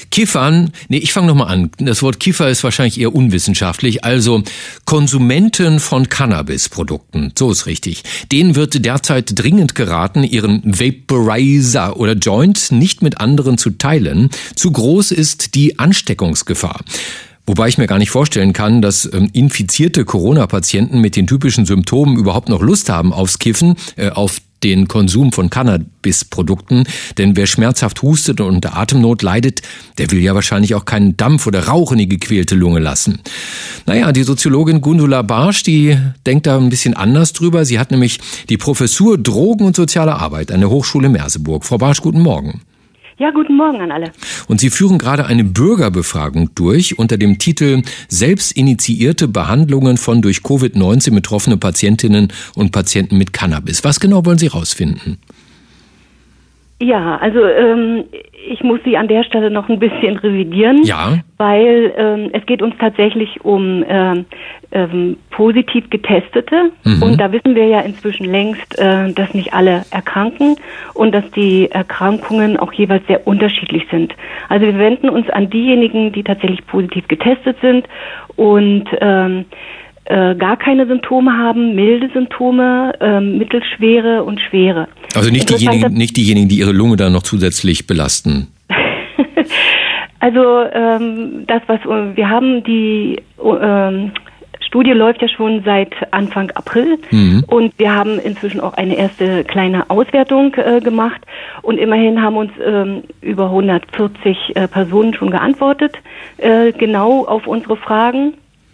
Kiffern, ich fange nochmal an. Das Wort Kiffer ist wahrscheinlich eher unwissenschaftlich. Also Konsumenten von Cannabisprodukten, so ist richtig. Denen wird derzeit dringend geraten, ihren Vaporizer oder Joint nicht mit anderen zu teilen. Zu groß ist die Ansteckungsgefahr. Wobei ich mir gar nicht vorstellen kann, dass infizierte Corona-Patienten mit den typischen Symptomen überhaupt noch Lust haben aufs Kiffen, auf den Konsum von Cannabisprodukten. Denn wer schmerzhaft hustet und unter Atemnot leidet, der will ja wahrscheinlich auch keinen Dampf oder Rauch in die gequälte Lunge lassen. Naja, die Soziologin Gundula Bartsch, die denkt da ein bisschen anders drüber. Sie hat nämlich die Professur Drogen und soziale Arbeit an der Hochschule Merseburg. Frau Bartsch, guten Morgen. Ja, guten Morgen an alle. Und Sie führen gerade eine Bürgerbefragung durch unter dem Titel Selbstinitiierte Behandlungen von durch Covid-19 betroffene Patientinnen und Patienten mit Cannabis. Was genau wollen Sie rausfinden? Ja, also ich muss Sie an der Stelle noch ein bisschen revidieren, weil es geht uns tatsächlich um positiv Getestete und da wissen wir ja inzwischen längst, dass nicht alle erkranken und dass die Erkrankungen auch jeweils sehr unterschiedlich sind. Also wir wenden uns an diejenigen, die tatsächlich positiv getestet sind und gar keine Symptome haben, milde Symptome, mittelschwere und schwere. Also nicht diejenigen, die ihre Lunge dann noch zusätzlich belasten. Also wir haben die Studie läuft ja schon seit Anfang April und wir haben inzwischen auch eine erste kleine Auswertung gemacht und immerhin haben uns über 140 Personen schon geantwortet, genau auf unsere Fragen.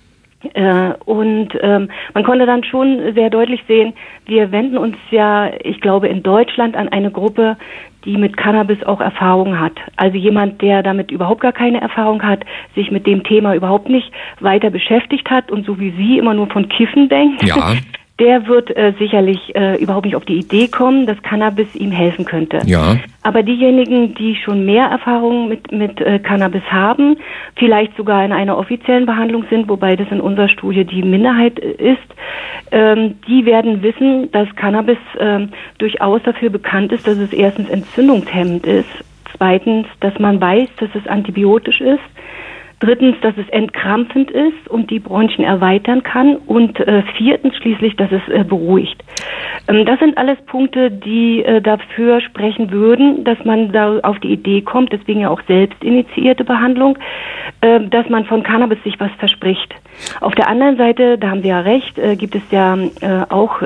Man konnte dann schon sehr deutlich sehen, wir wenden uns ja, ich glaube, in Deutschland an eine Gruppe, die mit Cannabis auch Erfahrung hat. Also jemand, der damit überhaupt gar keine Erfahrung hat, sich mit dem Thema überhaupt nicht weiter beschäftigt hat und so wie Sie immer nur von Kiffen denkt. Ja. Der wird sicherlich überhaupt nicht auf die Idee kommen, dass Cannabis ihm helfen könnte. Ja. Aber diejenigen, die schon mehr Erfahrung mit Cannabis haben, vielleicht sogar in einer offiziellen Behandlung sind, wobei das in unserer Studie die Minderheit ist, die werden wissen, dass Cannabis durchaus dafür bekannt ist, dass es erstens entzündungshemmend ist, zweitens, dass man weiß, dass es antibiotisch ist, drittens, dass es entkrampfend ist und die Bronchien erweitern kann und viertens schließlich, dass es beruhigt. Das sind alles Punkte, die dafür sprechen würden, dass man da auf die Idee kommt, deswegen ja auch selbstinitiierte Behandlung, dass man von Cannabis sich was verspricht. Auf der anderen Seite, da haben Sie ja recht, gibt es ja auch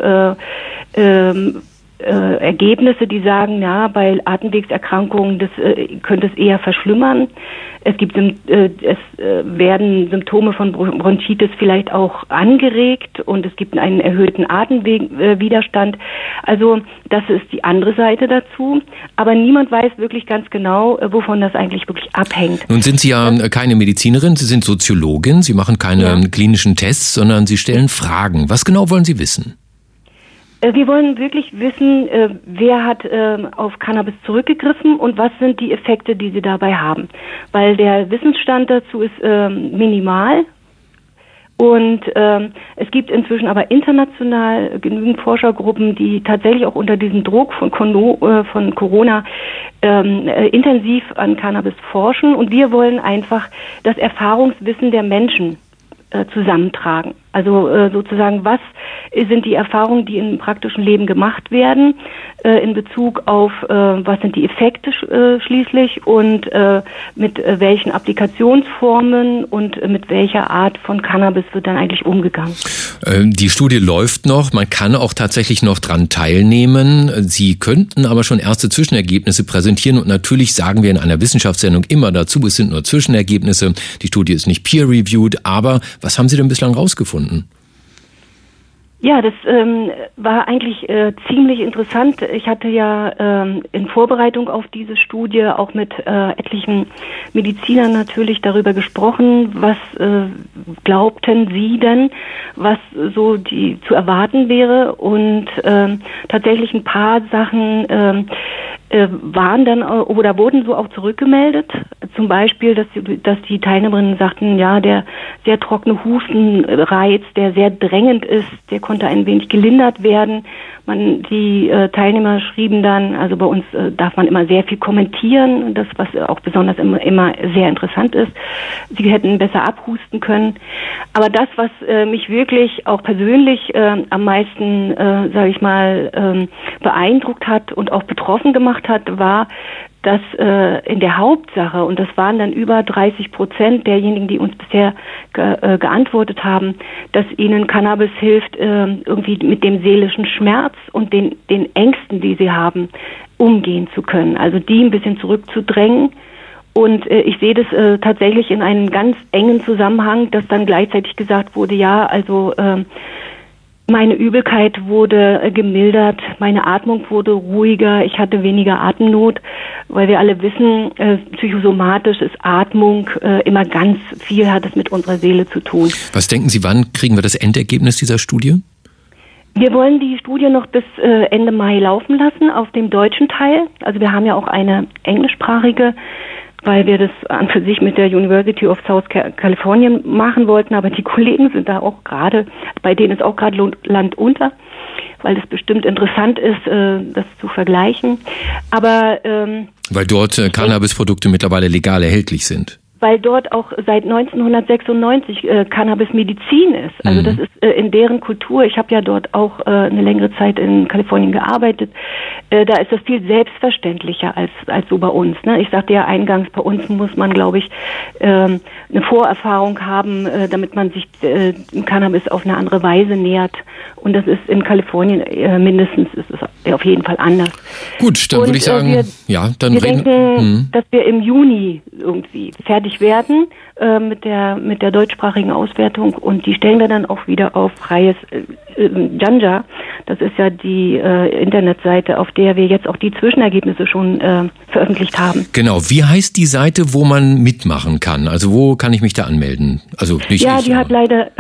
Ergebnisse, die sagen, ja, bei Atemwegserkrankungen, das könnte es eher verschlimmern. Es werden Symptome von Bronchitis vielleicht auch angeregt und es gibt einen erhöhten Atemwegwiderstand. Also das ist die andere Seite dazu. Aber niemand weiß wirklich ganz genau, wovon das eigentlich wirklich abhängt. Nun sind Sie ja keine Medizinerin, Sie sind Soziologin. Sie machen keine klinischen Tests, sondern Sie stellen Fragen. Was genau wollen Sie wissen? Wir wollen wirklich wissen, wer hat auf Cannabis zurückgegriffen und was sind die Effekte, die sie dabei haben. Weil der Wissensstand dazu ist minimal und es gibt inzwischen aber international genügend Forschergruppen, die tatsächlich auch unter diesem Druck von Corona intensiv an Cannabis forschen und wir wollen einfach das Erfahrungswissen der Menschen zusammentragen. Also sozusagen, was sind die Erfahrungen, die im praktischen Leben gemacht werden, in Bezug auf, was sind die Effekte schließlich und mit welchen Applikationsformen und mit welcher Art von Cannabis wird dann eigentlich umgegangen. Die Studie läuft noch, man kann auch tatsächlich noch dran teilnehmen. Sie könnten aber schon erste Zwischenergebnisse präsentieren und natürlich sagen wir in einer Wissenschaftssendung immer dazu, es sind nur Zwischenergebnisse, die Studie ist nicht peer-reviewed, aber was haben Sie denn bislang rausgefunden? Ja, das war eigentlich ziemlich interessant. Ich hatte ja in Vorbereitung auf diese Studie auch mit etlichen Medizinern natürlich darüber gesprochen, was glaubten sie denn, was so zu erwarten wäre und tatsächlich ein paar Sachen waren dann oder wurden so auch zurückgemeldet. Zum Beispiel, dass die Teilnehmerinnen sagten, ja, der sehr trockene Hustenreiz, der sehr drängend ist, der konnte ein wenig gelindert werden. Die Teilnehmer schrieben dann, also bei uns darf man immer sehr viel kommentieren, das was auch besonders immer sehr interessant ist. Sie hätten besser abhusten können. Aber das, was mich wirklich auch persönlich am meisten, sage ich mal, beeindruckt hat und auch betroffen gemacht hat, war, dass in der Hauptsache, und das waren dann über 30% derjenigen, die uns bisher geantwortet haben, dass ihnen Cannabis hilft, irgendwie mit dem seelischen Schmerz und den Ängsten, die sie haben, umgehen zu können. Also die ein bisschen zurückzudrängen. Und ich sehe das tatsächlich in einem ganz engen Zusammenhang, dass dann gleichzeitig gesagt wurde, ja, also meine Übelkeit wurde gemildert, meine Atmung wurde ruhiger, ich hatte weniger Atemnot, weil wir alle wissen, psychosomatisch ist Atmung immer ganz viel, hat es mit unserer Seele zu tun. Was denken Sie, wann kriegen wir das Endergebnis dieser Studie? Wir wollen die Studie noch bis Ende Mai laufen lassen auf dem deutschen Teil. Also wir haben ja auch eine englischsprachige, weil wir das an für sich mit der University of South California machen wollten, aber die Kollegen sind da auch gerade, bei denen ist auch gerade Land unter, weil es bestimmt interessant ist, das zu vergleichen. Aber weil dort Cannabisprodukte mittlerweile legal erhältlich sind. Weil dort auch seit 1996 Cannabis Medizin ist. Also das ist in deren Kultur. Ich habe ja dort auch eine längere Zeit in Kalifornien gearbeitet. Da ist das viel selbstverständlicher als so bei uns. Ne? Ich sagte ja eingangs, bei uns muss man, glaube ich, eine Vorerfahrung haben, damit man sich Cannabis auf eine andere Weise nähert. Und das ist in Kalifornien mindestens ist es auf jeden Fall anders. Gut, dann würde ich sagen, wir denken, dass wir im Juni irgendwie fertig werden mit der deutschsprachigen Auswertung, und die stellen wir dann auch wieder auf freies Ganja. Das ist ja die Internetseite, auf der wir jetzt auch die Zwischenergebnisse schon veröffentlicht haben. Genau. Wie heißt die Seite, wo man mitmachen kann? Also wo kann ich mich da anmelden? Also nicht die hat leider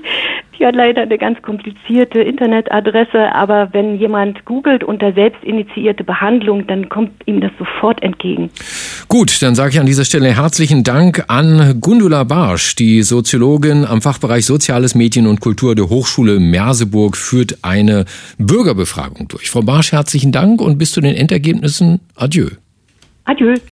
eine ganz komplizierte Internetadresse, aber wenn jemand googelt unter selbstinitiierte Behandlung, dann kommt ihm das sofort entgegen. Gut, dann sage ich an dieser Stelle herzlichen Dank an Gundula Barsch, die Soziologin am Fachbereich Soziales, Medien und Kultur der Hochschule Merseburg, führt eine Bürgerbefragung durch. Frau Barsch, herzlichen Dank und bis zu den Endergebnissen. Adieu. Adieu.